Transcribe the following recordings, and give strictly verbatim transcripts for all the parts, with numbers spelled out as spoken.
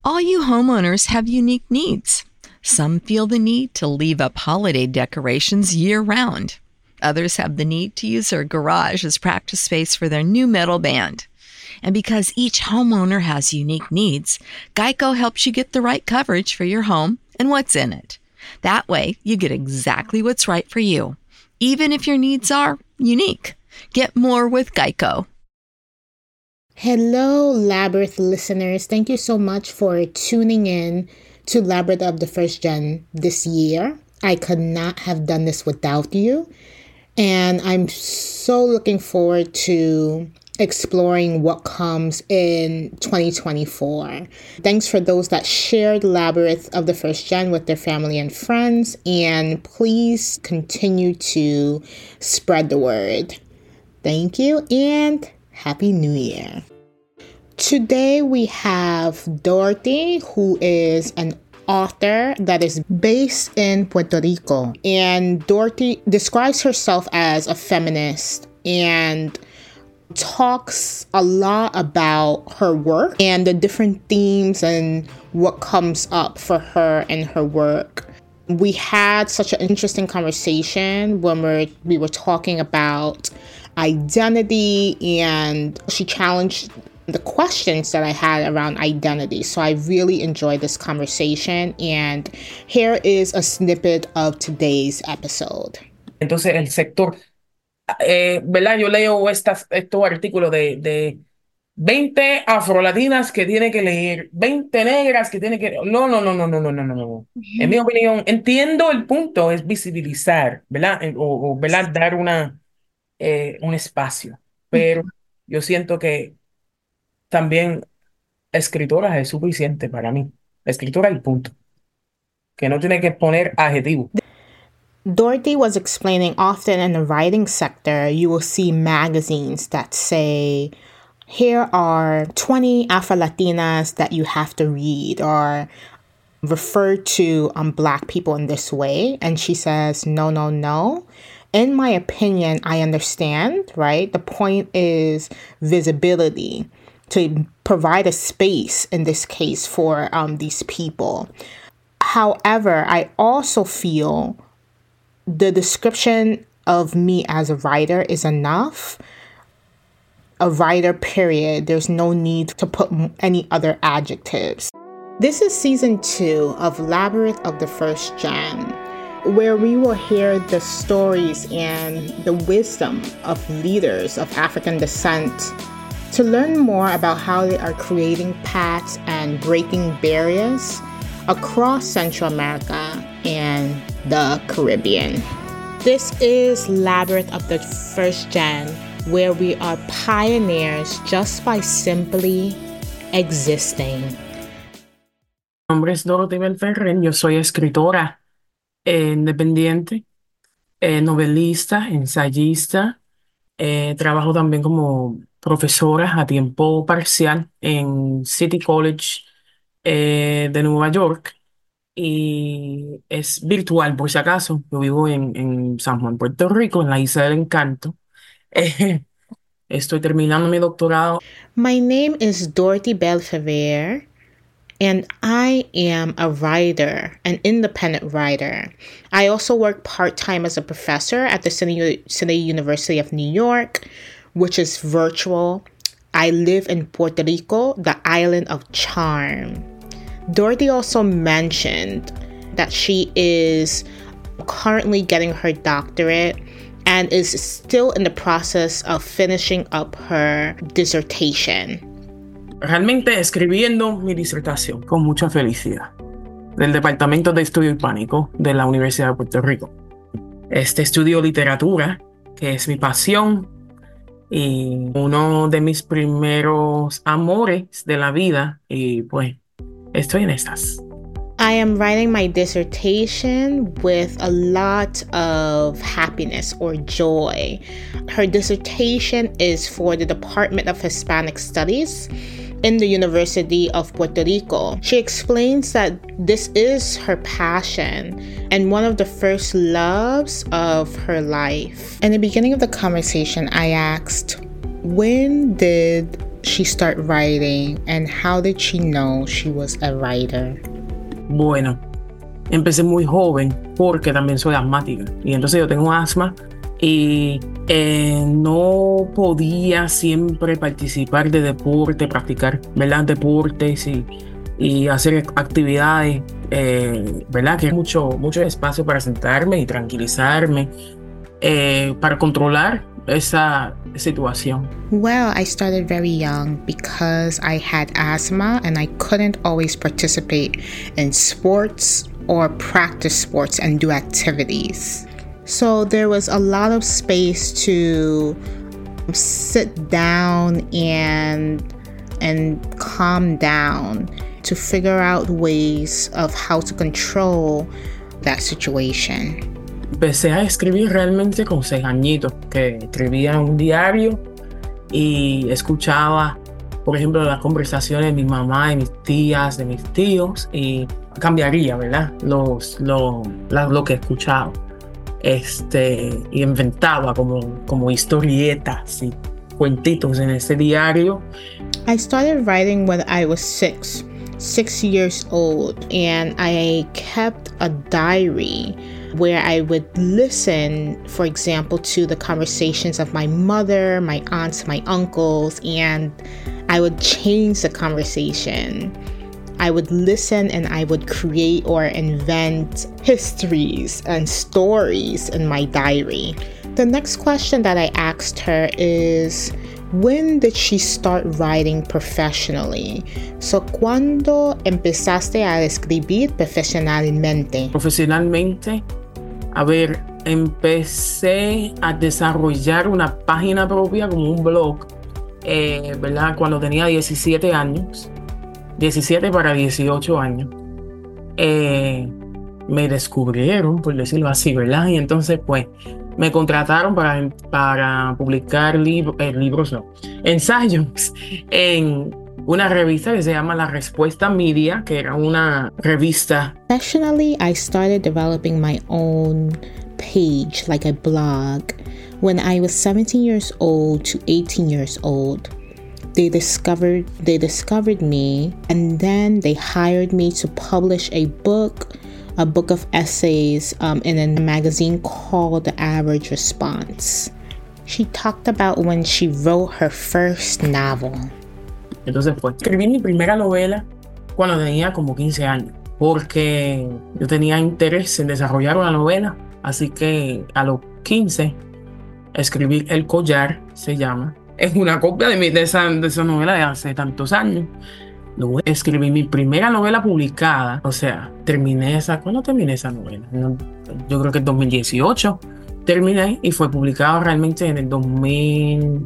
All you homeowners have unique needs. Some feel the need to leave up holiday decorations year-round. Others have the need to use their garage as practice space for their new metal band. And because each homeowner has unique needs, Geico helps you get the right coverage for your home and what's in it. That way, you get exactly what's right for you, even if your needs are unique. Get more with Geico. Hello, Labyrinth listeners. Thank you so much for tuning in to Labyrinth of the First Gen this year. I could not have done this without you. And I'm so looking forward to exploring what comes in twenty twenty-four. Thanks for those that shared Labyrinth of the First Gen with their family and friends. And please continue to spread the word. Thank you and Happy New Year. Today we have Dorothy, who is an author that is based in Puerto Rico. And Dorothy describes herself as a feminist and talks a lot about her work and the different themes and what comes up for her in her work. We had such an interesting conversation when we're, we were talking about identity, and she challenged the questions that I had around identity. So I really enjoyed this conversation, and here is a snippet of today's episode. Entonces el sector, eh, ¿verdad? Yo leo estas, estos artículos de, de veinte afrolatinas que tiene que leer, veinte negras que tiene que... No, no, no, no, no, no, no, no, no. En mi opinión, entiendo el punto, es visibilizar, ¿verdad? O, o ¿verdad? Dar una, eh, un espacio. Pero yo siento que también escritora es suficiente para mí. Escritora y punto. Que no tiene que poner adjetivo. Dorothy was explaining often in the writing sector, you will see magazines that say, here are twenty Afro-Latinas that you have to read, or refer to um, Black people in this way. And she says, no, no, no. In my opinion, I understand, right? The point is visibility, to provide a space in this case for um, these people. However, I also feel the description of me as a writer is enough. A writer, period. There's no need to put any other adjectives. This is season two of Labyrinth of the First Gen, where we will hear the stories and the wisdom of leaders of African descent to learn more about how they are creating paths and breaking barriers across Central America and the Caribbean. This is Labyrinth of the First Gen, where we are pioneers just by simply existing. Mi nombre es Dorothy Belferren, yo soy escritora eh, independiente, eh, novelista, ensayista, eh, trabajo también como profesora a tiempo parcial en City College eh, de Nueva York, y es virtual por si acaso. Yo vivo en, en San Juan, Puerto Rico, en la Isla del Encanto. Eh, estoy terminando mi doctorado. My name is Dorothy Belferrer, and I am a writer, an independent writer. I also work part-time as a professor at the City, City University of New York, which is virtual. I live in Puerto Rico, the island of charm. Dorothy also mentioned that she is currently getting her doctorate and is still in the process of finishing up her dissertation. Realmente escribiendo mi disertación con mucha felicidad del Departamento de Estudio Hispánico de la Universidad de Puerto Rico. Este estudio literatura, que es mi pasión y uno de mis primeros amores de la vida, y pues estoy en estas. I am writing my dissertation with a lot of happiness or joy. Her dissertation is for the Department of Hispanic Studies in the University of Puerto Rico. She explains that this is her passion and one of the first loves of her life. In the beginning of the conversation, I asked, when did she start writing, and how did she know she was a writer? Bueno, empecé muy joven porque también soy asmática y entonces yo tengo asma y eh, no podía siempre participar de deporte, practicar, ¿verdad? Deportes y, y hacer actividades, eh, ¿verdad? Que hay mucho, mucho espacio para sentarme y tranquilizarme, eh, para controlar esa situación. Well, I started very young because I had asthma and I couldn't always participate in sports or practice sports and do activities. So there was a lot of space to sit down and and calm down to figure out ways of how to control that situation. Empecé a escribir realmente con seis añitos, que escribía un diario y escuchaba, por ejemplo, las conversaciones de mi mamá, de mis tías, de mis tíos, y cambiaría, ¿verdad? Los, lo, la, lo que escuchaba. Este, y inventaba como, como historietas y cuentitos en ese diario. I started writing when I was six, six years old, and I kept a diary where I would listen, for example, to the conversations of my mother, my aunts, my uncles, and I would change the conversation. I would listen and I would create or invent histories and stories in my diary. The next question that I asked her is, when did she start writing professionally? So, ¿cuándo empezaste a escribir profesionalmente? Profesionalmente, a ver, empecé a desarrollar una página propia como un blog, eh, ¿verdad? Cuando tenía diecisiete años, diecisiete para dieciocho años. Eh, me descubrieron, por decirlo así, ¿verdad? Y entonces, pues, me contrataron para, para publicar lib- eh, libros, no, ensayos en una revista que se llama La Respuesta Media, que era una revista. Professionally, I started developing my own page, like a blog, when I was seventeen years old to eighteen years old. They discovered they discovered me, and then they hired me to publish a book, a book of essays um, in a magazine called The Average Response. She talked about when she wrote her first novel. Entonces, pues, escribí mi primera novela cuando tenía como quince años, porque yo tenía interés en desarrollar una novela, así que a los quince escribí El Collar, se llama. Es una copia de, mi, de, esa, de esa novela de hace tantos años. Luego escribí mi primera novela publicada, o sea, terminé esa, ¿cuándo terminé esa novela? No, yo creo que en dos mil dieciocho terminé y fue publicado realmente en el dos mil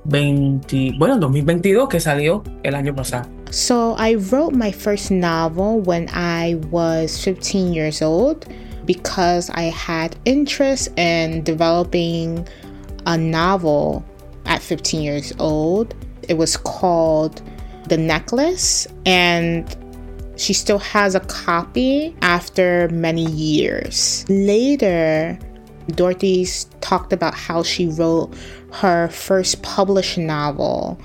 veinte, bueno, dos mil veintidós, que salió el año pasado. So I wrote my first novel when I was fifteen years old because I had interest in developing a novel at fifteen years old. It was called The Necklace, and she still has a copy after many years. Later, Dorothy's talked about how she wrote her first published novel,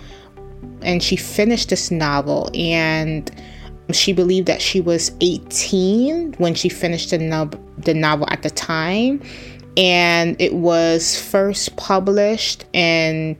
and she finished this novel, and she believed that she was eighteen when she finished the, no- the novel at the time, and it was first published in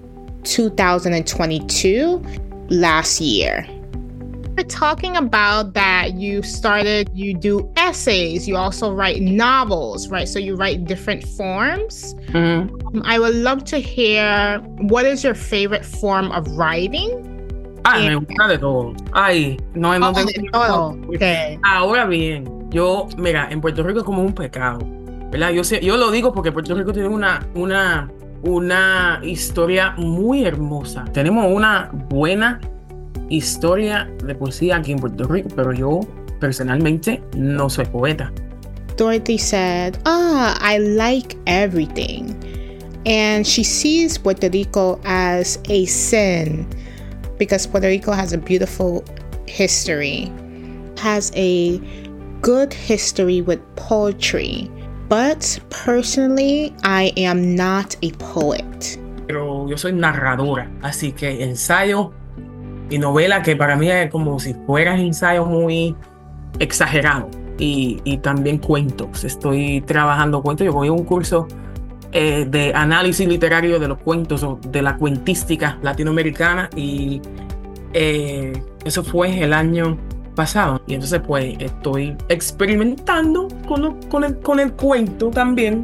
two thousand twenty-two, last year. We're talking about that you started, you do essays, you also write novels, right? So you write different forms. Mm-hmm. Um, I would love to hear, what is your favorite form of writing? Ah, me gusta de todo. Ay, no, no Oh, tengo de todo. Okay. Ahora bien, yo, mira, en Puerto Rico es como un pecado, ¿verdad? Yo sé, yo lo digo porque Puerto Rico tiene una, una, una historia muy hermosa. Tenemos una buena historia de poesía aquí en Puerto Rico, pero yo personalmente no soy poeta. Dorothy said, ah, I like everything. And she sees Puerto Rico as a sin because Puerto Rico has a beautiful history, has a good history with poetry. But personally, I am not a poet. pero yo soy narradora, así que ensayo y novela, que para mí es como si fueran ensayos muy exagerados, y, y también cuentos. Estoy trabajando cuentos. Yo voy a un curso eh, de análisis literario de los cuentos o de la cuentística latinoamericana, y eh, eso fue el año pasado. Y entonces pues estoy experimentando con, lo, con, el, con el cuento también.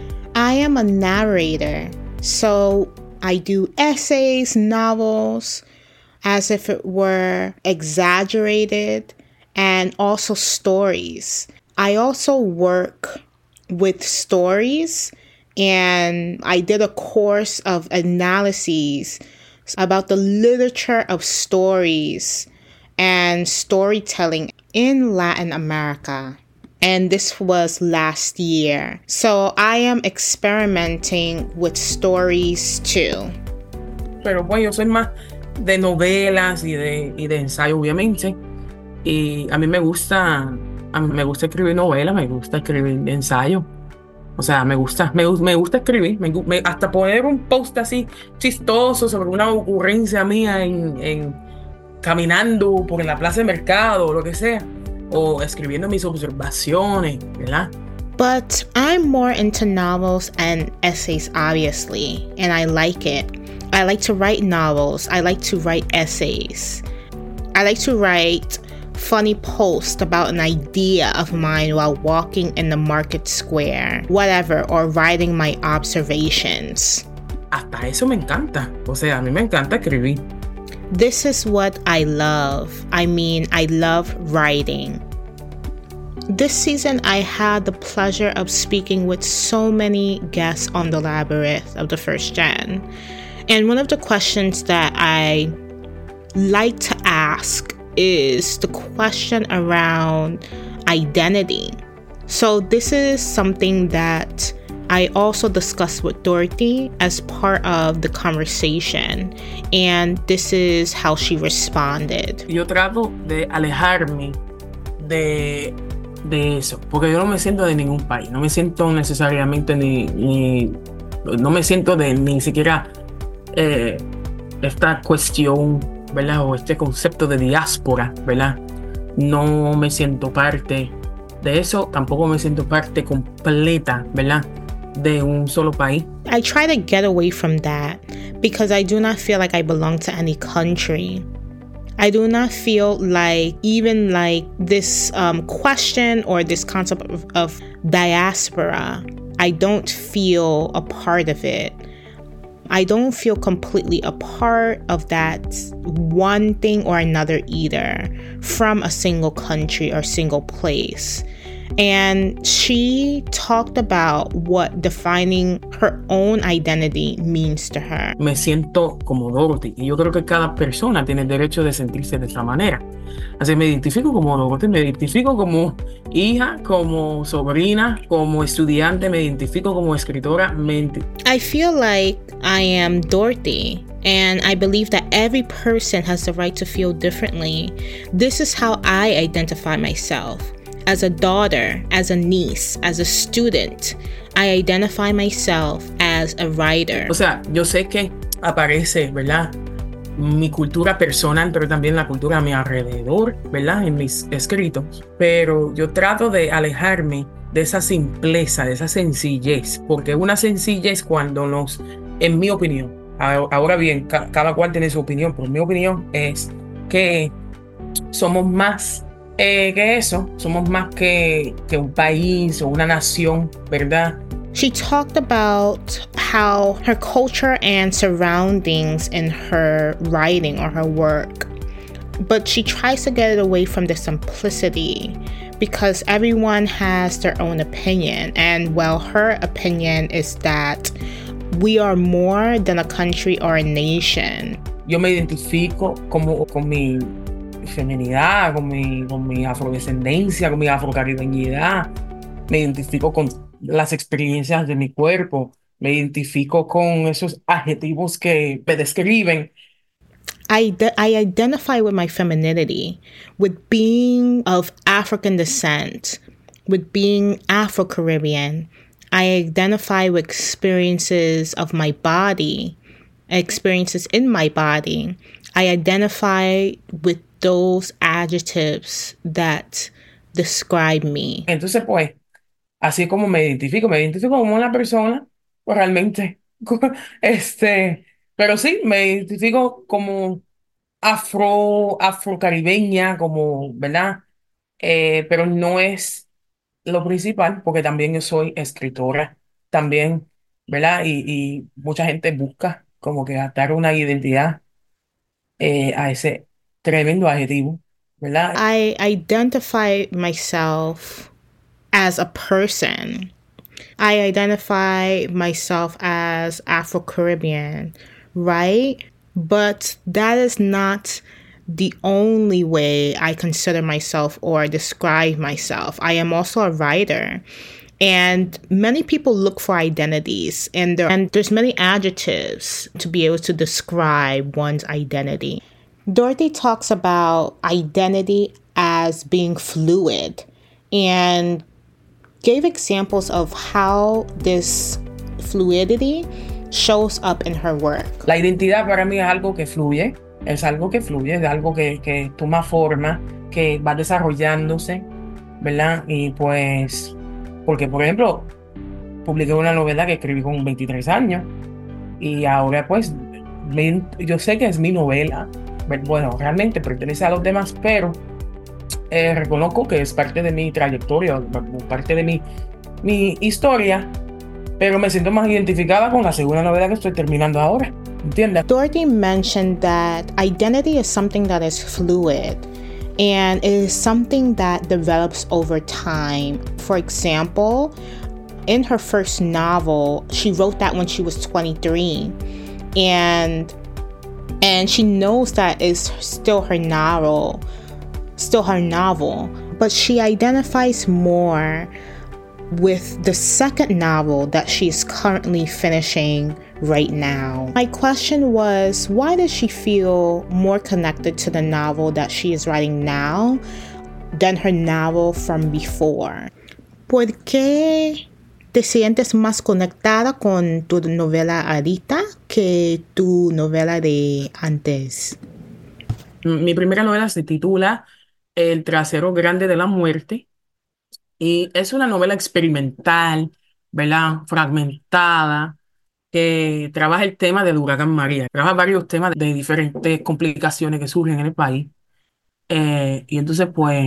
I am a narrator, so I do essays, novels, as if it were exaggerated, and also stories. I also work with stories, and I did a course of analyses about the literature of stories and storytelling in Latin America. And this was last year. So I am experimenting with stories too. Pero pues yo soy más de novelas y de, y de ensayo, obviamente. Y a mí me gusta, a mí me gusta escribir novelas, me gusta escribir ensayo. O sea, me gusta, me, me gusta escribir, me, me, hasta poner un post así chistoso sobre una ocurrencia mía en, en caminando por la plaza de mercado o lo que sea, o escribiendo mis observaciones, ¿verdad? But I'm more into novels and essays, obviously, and I like it. I like to write novels. I like to write essays. I like to write funny post about an idea of mine while walking in the market square, whatever, or writing my observations. Hasta eso me encanta. O sea, a mí me encanta escribir. This is what I love. I mean, I love writing. This season, I had the pleasure of speaking with so many guests on the Labyrinth of the First Gen. And one of the questions that I like to ask is the question around identity. So this is something that I also discussed with Dorothy as part of the conversation, and this is how she responded. Yo trato de alejarme de, de eso, porque yo no me siento de ningún país, no me siento necesariamente ni, ni no me siento de ni siquiera eh, esta cuestión, ¿verdad? O este concepto de diáspora, ¿verdad? No me siento parte de eso, tampoco me siento parte completa, ¿verdad? De un solo país. I try to get away from that because I do not feel like I belong to any country. I do not feel like even like this um, question or this concept of, of diaspora, I don't feel a part of it. I don't feel completely a part of that one thing or another either from a single country or single place. And she talked about what defining her own identity means to her. Me siento como Dorothy, y yo creo que cada persona tiene el derecho de sentirse de esa manera. Así me identifico como Dorothy, me identifico como hija, como sobrina, como estudiante, me identifico como escritora. Me I feel like I am Dorothy. And I believe that every person has the right to feel differently. This is how I identify myself. As a daughter, as a niece, as a student, I identify myself as a writer. O sea, yo sé que aparece, ¿verdad? Mi cultura personal, pero también la cultura a mi alrededor, ¿verdad? En mis escritos. Pero yo trato de alejarme de esa simpleza, de esa sencillez, porque una sencillez cuando nos, en mi opinión, ahora bien, ca- cada cual tiene su opinión, pero mi opinión es que somos más Eh, que eso, somos más que, que un país o una nación, ¿verdad? She talked about how her culture and surroundings in her writing or her work, but she tries to get it away from the simplicity because everyone has their own opinion. And well, her opinion is that we are more than a country or a nation. Yo me identifico como con mi feminidad, con mi, con mi afrodescendencia, con mi afrocaribeñidad. Me identifico con las experiencias de mi cuerpo. Me identifico con esos adjetivos que me describen. I, de- I identify with my femininity, with being of African descent, with being Afro-Caribbean. I identify with experiences of my body experiences in my body, I identify with those adjectives that describe me. Entonces, pues, así como me identifico, me identifico como una persona, pues realmente, este, pero sí, me identifico como afro, afrocaribeña, como, ¿verdad? Eh, pero no es lo principal, porque también yo soy escritora, también, ¿verdad? Y, y mucha gente busca como que dar una identidad eh, a ese tremendo adjetivo, ¿verdad? I identify myself as a person. I identify myself as Afro-Caribbean, right? But that is not the only way I consider myself or describe myself. I am also a writer. And many people look for identities, and, there, and there's many adjectives to be able to describe one's identity. Dorothy talks about identity as being fluid and gave examples of how this fluidity shows up in her work. La identidad para mí es algo que fluye, es algo que fluye, es algo que, que toma forma, que va desarrollándose, ¿verdad? Y pues, porque por ejemplo, publiqué una novela que escribí con veintitrés años y ahora pues, me, yo sé que es mi novela, bueno, realmente pertenece a los demás, pero eh, reconozco que es parte de mi trayectoria, parte de mi, mi historia, pero me siento más identificada con la segunda novela que estoy terminando ahora, ¿entiendes? Dorothy mentioned that identity is something that is fluid and it is something that develops over time. For example, in her first novel, she wrote that when she was twenty-three, and and she knows that is still her novel, still her novel, but she identifies more with the second novel that she's currently finishing right now. My question was, why does she feel more connected to the novel that she is writing now than her novel from before? ¿Por qué te sientes más conectada con tu novela ahorita que tu novela de antes? Mi primera novela se titula El trasero grande de la muerte y es una novela experimental, ¿verdad? Fragmentada, que trabaja el tema del huracán María, trabaja varios temas de diferentes complicaciones que surgen en el país. Eh, y entonces, pues,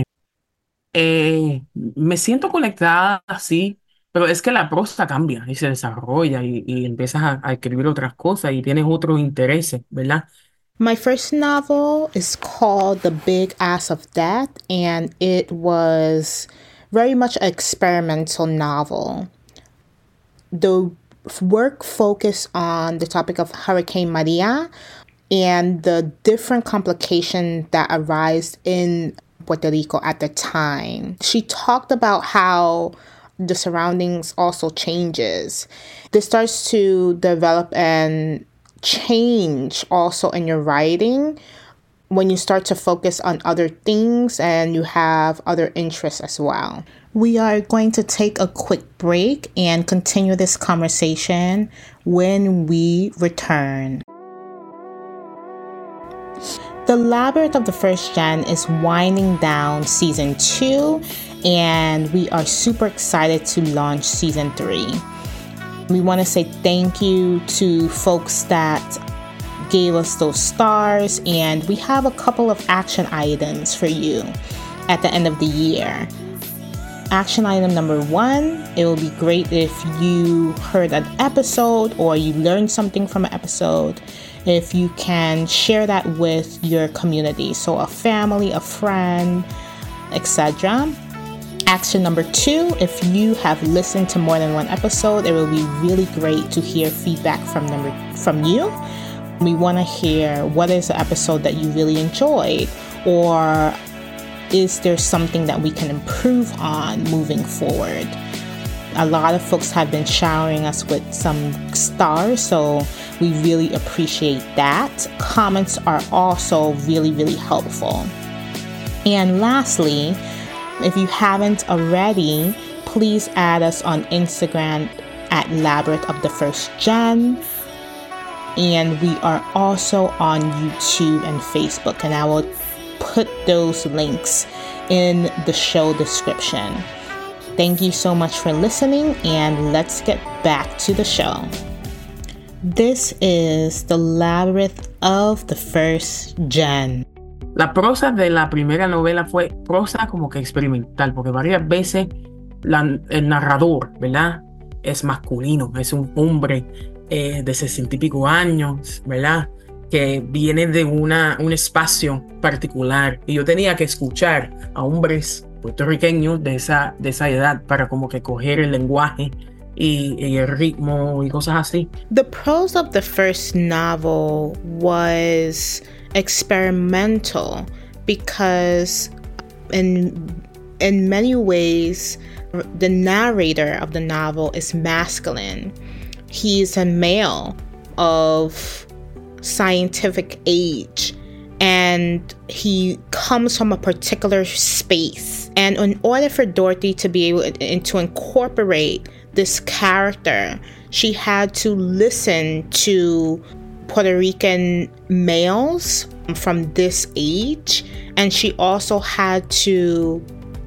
eh, me siento conectada así, pero es que la prosa cambia y se desarrolla y, y empiezas a, a escribir otras cosas y tienes otros intereses, ¿verdad? My first novel is called The Big Ass of Death, and it was very much an experimental novel. The work focused on the topic of Hurricane Maria and the different complications that arise in Puerto Rico at the time. She talked about how the surroundings also changes. This starts to develop and change also in your writing when you start to focus on other things and you have other interests as well. We are going to take a quick break and continue this conversation when we return. The Labyrinth of the First Gen is winding down season two, and we are super excited to launch season three. We want to say thank you to folks that gave us those stars, and we have a couple of action items for you at the end of the year. Action item number one, it will be great if you heard an episode or you learned something from an episode, if you can share that with your community, so a family, a friend, et cetera. Action number two, if you have listened to more than one episode, it will be really great to hear feedback from number from you. We want to hear what is the episode that you really enjoyed, or is there something that we can improve on moving forward? A lot of folks have been showering us with some stars, so we really appreciate that. Comments are also really, really helpful. And lastly, if you haven't already, please add us on Instagram at Labyrinth of the First Gen. And we are also on YouTube and Facebook, and I will put those links in the show description. Thank you so much for listening, and let's get back to the show. This is The Labyrinth of the First Gen. La prosa de la primera novela fue prosa como que experimental, porque varias veces la, el narrador, ¿verdad? Es masculino, es un hombre eh, de sesenta y pico años, ¿verdad? Que viene de una, un espacio particular. Y yo tenía que escuchar a hombres puertorriqueños de esa, de esa edad para como que coger el lenguaje y, y el ritmo y cosas así. The prose of the first novel was experimental because in, in many ways, the narrator of the novel is masculine. He's a male of scientific age, and he comes from a particular space. And in order for Dorothy to be able to, to incorporate this character, she had to listen to Puerto Rican males from this age, and she also had to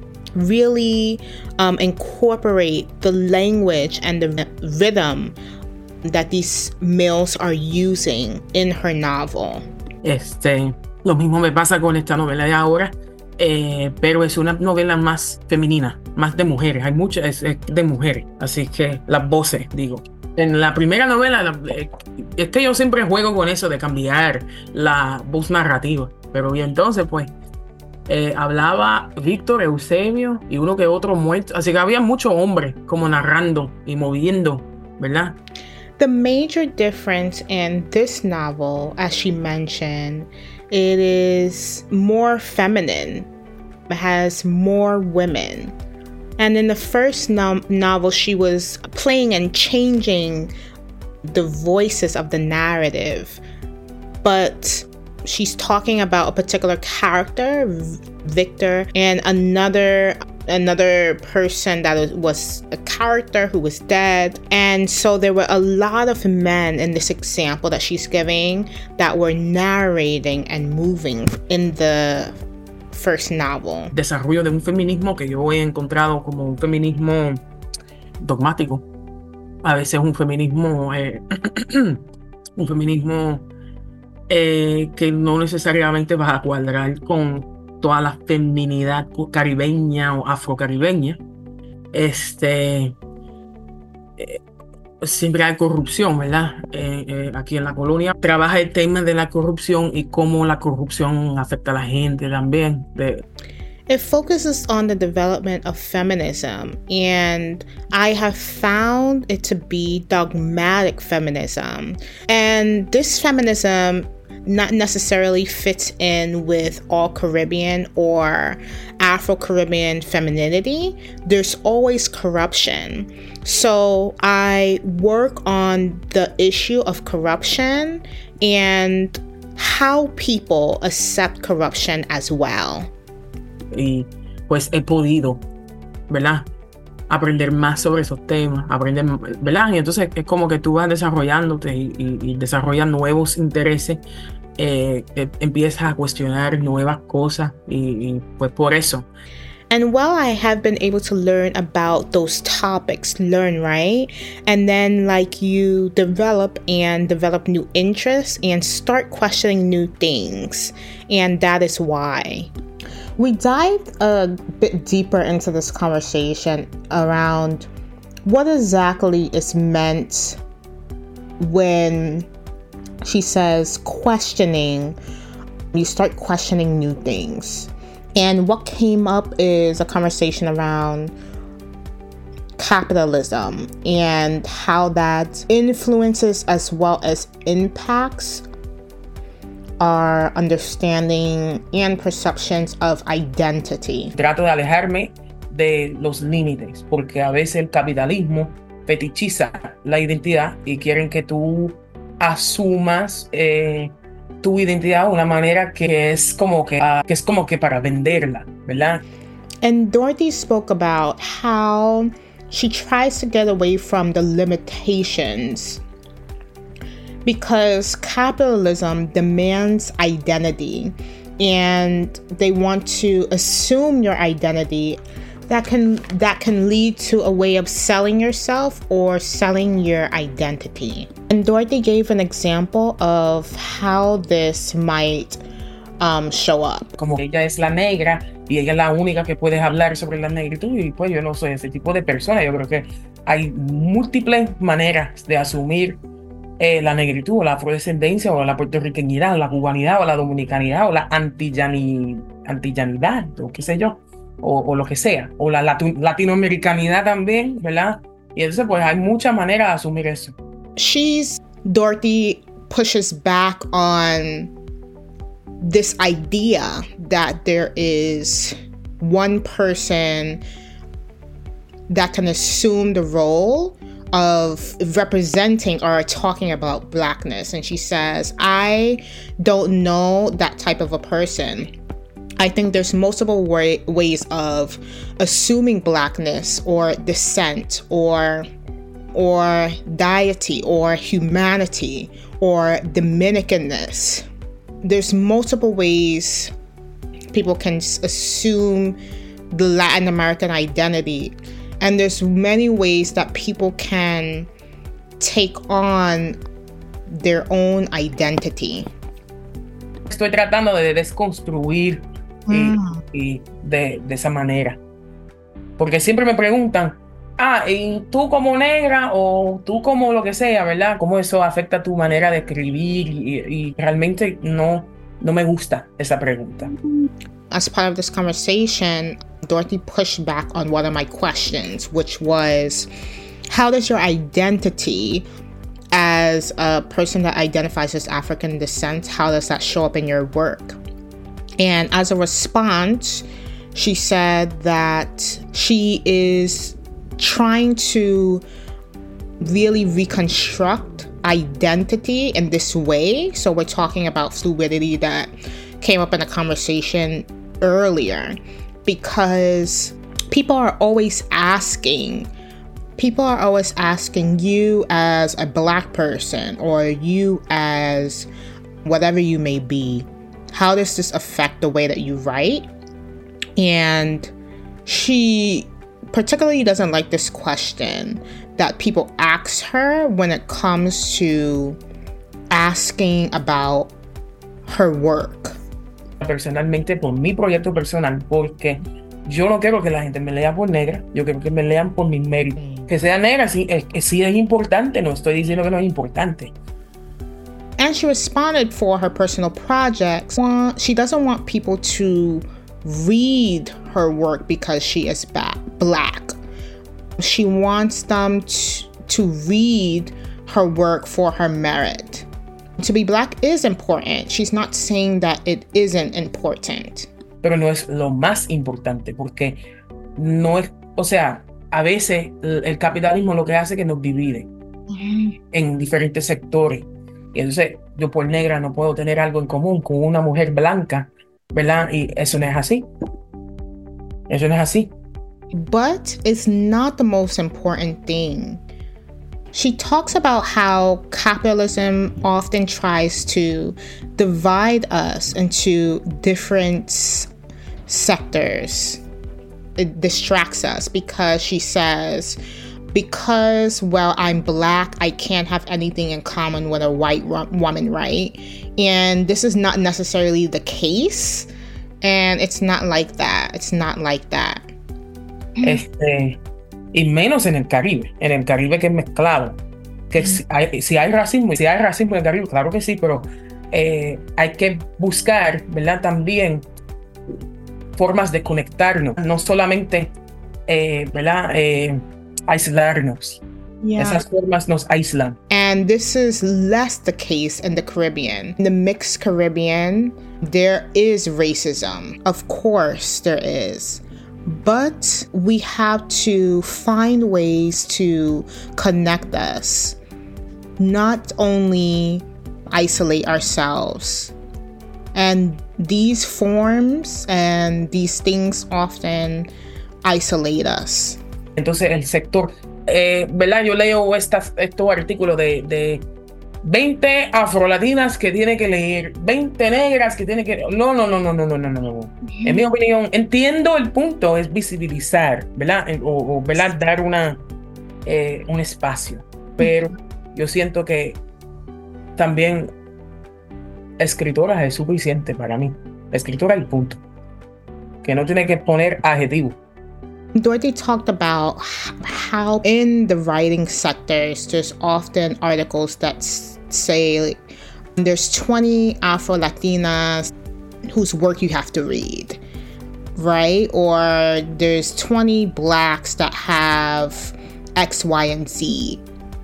really um, incorporate the language and the rhythm that these males are using in her novel. Este, lo mismo me pasa con esta novela de ahora, eh, pero es una novela más femenina, más de mujeres. Hay muchas, es, es de mujeres, así que las voces, digo. En la primera novela, la, es que yo siempre juego con eso de cambiar la voz narrativa, pero y entonces pues Eh, hablaba Víctor, Eusebio y uno que otro muerto. Así que había muchos hombres como narrando y moviendo, ¿verdad? The major difference in this novel, as she mentioned, it is more feminine. It has more women. And in the first no- novel, she was playing and changing the voices of the narrative. But she's talking about a particular character, Victor, and another another person that was a character who was dead. And so there were a lot of men in this example that she's giving that were narrating and moving in the first novel. Desarrollo de un feminismo que yo he encontrado como un feminismo dogmático. A veces un feminismo eh, un feminismo Eh, que no necesariamente vas a cuadrar con toda la feminidad caribeña o afrocaribeña. Este, eh, siempre hay corrupción, ¿verdad? Eh, eh, aquí en la colonia trabaja el tema de la corrupción y cómo la corrupción afecta a la gente también. De, It focuses on the development of feminism, and I have found it to be dogmatic feminism. And this feminism not necessarily fits in with all Caribbean or Afro-Caribbean femininity. There's always corruption. So I work on the issue of corruption and how people accept corruption as well. Y pues he podido, ¿verdad? Aprender más sobre esos temas, aprender, ¿verdad? Y entonces es como que tú vas desarrollándote y, y, y desarrollas nuevos intereses, eh, eh, empiezas a cuestionar nuevas cosas y, y pues por eso. And while I have been able to learn about those topics, learn, right? And then like you develop and develop new interests and start questioning new things. And that is why. We dived a bit deeper into this conversation around what exactly is meant when she says questioning. You start questioning new things. And what came up is a conversation around capitalism and how that influences as well as impacts our understanding and perceptions of identity. Trato de alejarme de los límites, porque a veces el capitalismo fetichiza la identidad y quieren que tú asumas eh, tu identidad de una manera que es como que, uh, que es como que para venderla, ¿verdad? And Dorothy spoke about how she tries to get away from the limitations because capitalism demands identity and they want to assume your identity. That can that can lead to a way of selling yourself or selling your identity. And Dorothy gave an example of how this might um, show up. Como ella es la negra y ella es la única que puede hablar sobre la negritud y pues yo no soy ese tipo de persona. Yo creo que hay múltiples maneras de asumir eh, la negritud o la afrodescendencia o la puertorriqueñidad o la cubanidad o la dominicanidad o la antillani, antillanidad o qué sé yo. O, o lo que sea, o la latu- latinoamericanidad también, ¿verdad? Y entonces pues hay muchas maneras de asumir eso. She's, Dorothy pushes back on this idea that there is one person that can assume the role of representing or talking about Blackness. And she says, I don't know that type of a person. I think there's multiple way, ways of assuming Blackness or descent or or deity or humanity or Dominicanness. There's multiple ways people can assume the Latin American identity, and there's many ways that people can take on their own identity. Estoy tratando de desconstruir Y, y de, de esa manera. Porque siempre me preguntan, ah, ¿y tú como negra o tú como lo que sea, verdad? ¿Cómo eso afecta tu manera de escribir? Y, y realmente no, no me gusta esa pregunta. As part of this conversation, Dorothy pushed back on one of my questions, which was, how does your identity as a person that identifies as African descent, how does that show up in your work? And as a response, she said that she is trying to really reconstruct identity in this way. So we're talking about fluidity that came up in a conversation earlier, because people are always asking, people are always asking you as a Black person or you as whatever you may be, how does this affect the way that you write? And she particularly doesn't like this question that people ask her when it comes to asking about her work. Personalmente, por mi proyecto personal, porque yo no quiero que la gente me lea por negra, yo quiero que me lean por mis méritos. Que sea negra sí es, sí es importante, no estoy diciendo que no es importante. And she responded for her personal projects. She doesn't want people to read her work because she is ba- Black. She wants them to, to read her work for her merit. To be Black is important. She's not saying that it isn't important. Pero no es lo más importante, porque no es, o sea, a veces el, el capitalismo lo que hace es que nos divide mm. en diferentes sectores. Y entonces yo por negra no puedo tener algo en común con una mujer blanca, ¿verdad? Y eso no es así. Eso no es así. But it's not the most important thing. She talks about how capitalism often tries to divide us into different sectors. It distracts us because she says, because, well, I'm Black, I can't have anything in common with a white ro- woman, right? And this is not necessarily the case. And it's not like that. It's not like that. Este, y menos en el Caribe. En el Caribe que es mezclado. Que si hay, si hay racismo, si hay racismo en el Caribe, claro que sí, pero eh, hay que buscar, ¿verdad? También formas de conectarnos. No solamente, eh, ¿verdad? Eh, aislarnos. Yeah. Esas formas nos aíslan. And this is less the case in the Caribbean. In the mixed Caribbean, there is racism. Of course there is. But we have to find ways to connect us. Not only isolate ourselves. And these forms and these things often isolate us. Entonces el sector, eh, ¿verdad? Yo leo estas, estos artículos de, de veinte afrolatinas que tiene que leer, veinte negras que tiene que... No, no, no, no, no, no, no, no. no. En mi opinión, entiendo el punto, es visibilizar, ¿verdad? O, o ¿verdad? Dar una, eh, un espacio. Pero yo siento que también escritora es suficiente para mí. Escritora y punto. Que no tiene que poner adjetivo. Dorothy talked about how in the writing sectors, there's often articles that s- say like, there's twenty Afro-Latinas whose work you have to read, right? Or there's twenty Blacks that have X, Y, and Z.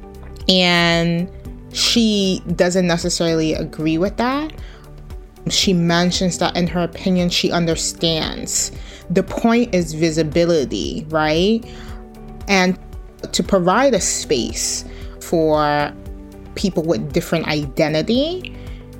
And she doesn't necessarily agree with that. She mentions that in her opinion, she understands. The point is visibility, right? And to provide a space for people with different identity,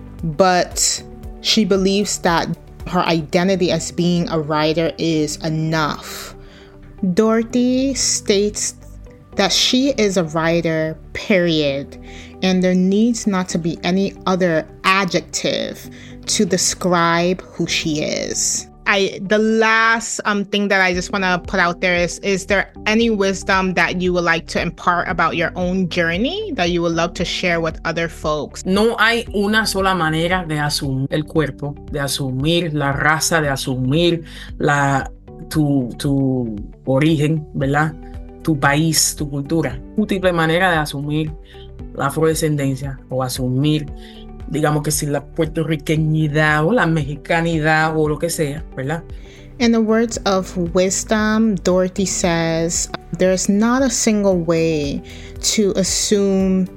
but she believes that her identity as being a writer is enough. Dorothy states that she is a writer, period, and there needs not to be any other adjective to describe who she is. I the last um thing that I just want to put out there is is there any wisdom that you would like to impart about your own journey that you would love to share with other folks? No hay una sola manera de asumir el cuerpo, de asumir la raza, de asumir la, tu, tu origen, ¿verdad? Tu país, tu cultura. Múltiple manera de asumir la afrodescendencia o asumir, digamos que si la puertorriqueñidad o la mexicanidad o lo que sea, ¿verdad? In the words of wisdom, Dorothy says, there's not a single way to assume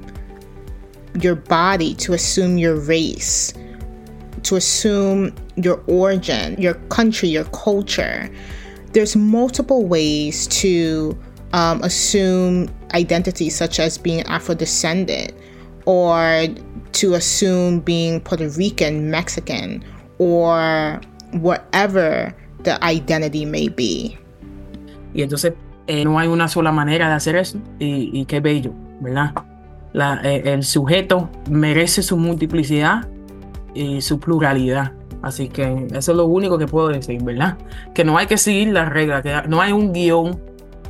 your body, to assume your race, to assume your origin, your country, your culture. There's multiple ways to um, assume identity, such as being Afro-descendant, or to assume being Puerto Rican, Mexican, or whatever the identity may be. Y entonces eh, no hay una sola manera de hacer eso y, y qué bello, ¿verdad? La, eh, el sujeto merece su multiplicidad y su pluralidad. Así que eso es lo único que puedo decir, ¿verdad? Que no hay que seguir las reglas, que no hay un guión,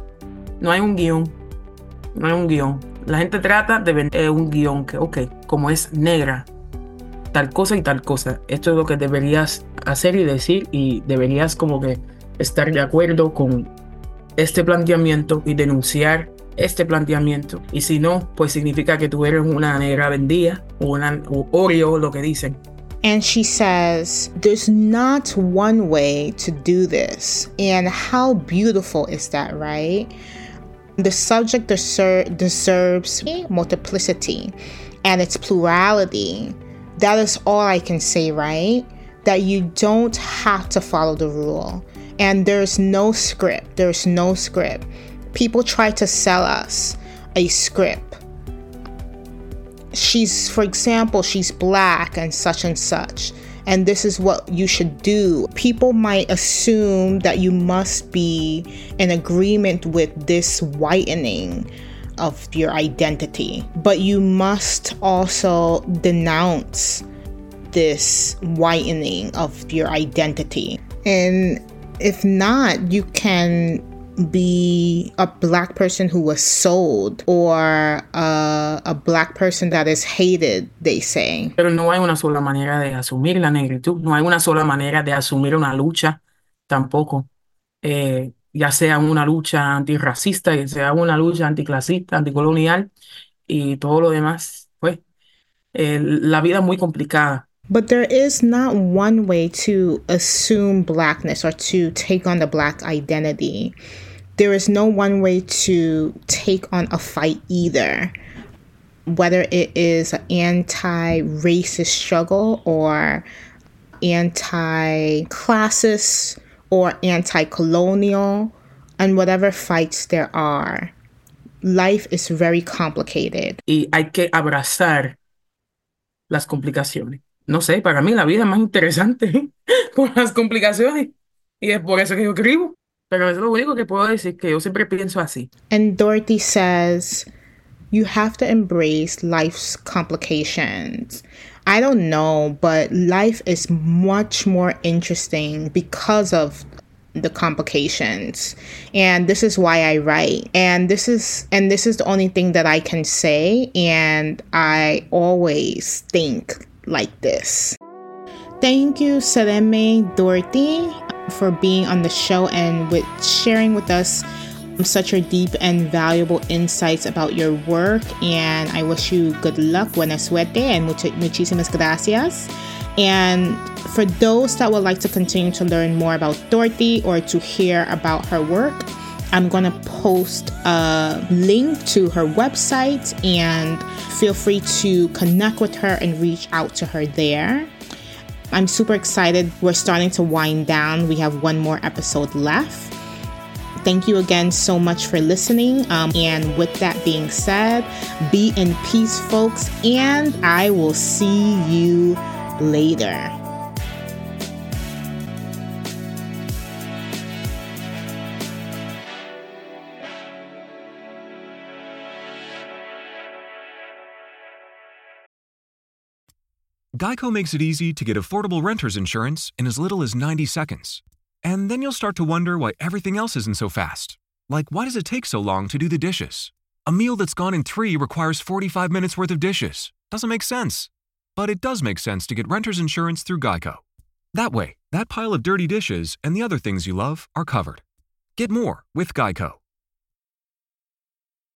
no hay un guión, no hay un guión. La gente trata de vender un guión que, ok, como es negra, tal cosa y tal cosa. Esto es lo que deberías hacer y decir y deberías como que estar de acuerdo con este planteamiento y denunciar este planteamiento. Y si no, pues significa que tú eres una negra vendida o una o Oreo, lo que dicen. And she says, there's not one way to do this. And how beautiful is that, right? The subject deser- deserves multiplicity and its plurality. That is all I can say, right? That you don't have to follow the rule. And there's no script. There's no script. People try to sell us a script. She's, for example, she's Black and such and such, and this is what you should do. People might assume that you must be in agreement with this whitening of your identity, but you must also denounce this whitening of your identity. And if not, you can be a Black person who was sold or a, a Black person that is hated, they say. Pero no hay una sola manera de asumir la negritud, no hay una sola manera de asumir una lucha tampoco, eh, ya sea una lucha antirracista, ya sea una lucha anticlasista, anticolonial y todo lo demás. Pues eh, la vida es muy complicada. But there is not one way to assume Blackness or to take on the Black identity. There is no one way to take on a fight either, whether it is an anti-racist struggle or anti-classist or anti-colonial, and whatever fights there are. Life is very complicated. Y hay que abrazar las complicaciones. No sé, para mí la vida es más interesante por las complicaciones y es por eso que yo escribo. Pero es lo único que puedo decir, que yo siempre pienso así. And Dorothy says, You have to embrace life's complications. I don't know, but life is much more interesting because of the complications. And this is why I write. And this is and this is the only thing that I can say, and I always think like this. Thank you, Sereme Dorothy, for being on the show and with sharing with us such your deep and valuable insights about your work. And I wish you good luck, buena suerte, and much- muchísimas gracias. And for those that would like to continue to learn more about Dorothy or to hear about her work, I'm going to post a link to her website, and feel free to connect with her and reach out to her there. I'm super excited. We're starting to wind down. We have one more episode left. Thank you again so much for listening. Um, and with that being said, be in peace, folks, and I will see you later. Geico makes it easy to get affordable renter's insurance in as little as ninety seconds. And then you'll start to wonder why everything else isn't so fast. Like, why does it take so long to do the dishes? A meal that's gone in three requires forty-five minutes worth of dishes. Doesn't make sense. But it does make sense to get renter's insurance through Geico. That way, that pile of dirty dishes and the other things you love are covered. Get more with Geico.